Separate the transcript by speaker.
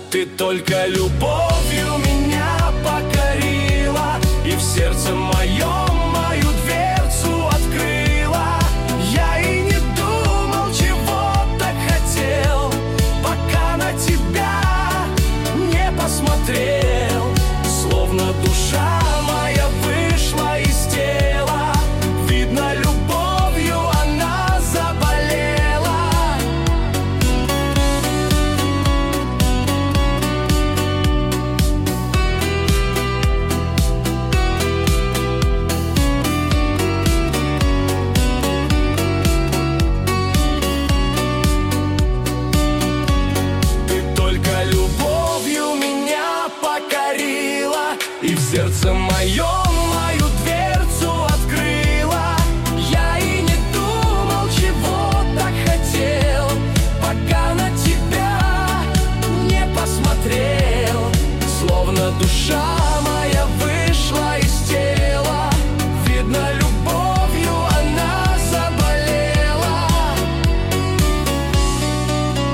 Speaker 1: Ты только любовью меня покорила, и в сердце моем мою дверцу открыла. Я и не думал, чего так хотел, пока на тебя не посмотрел. Словно душа моя вышла из тела, видно, любовью она заболела. Ты только любовью меня покорила, и в сердце моем мою дверцу открыла. Я и не думал, чего так хотел, пока на тебя не посмотрел. Словно душа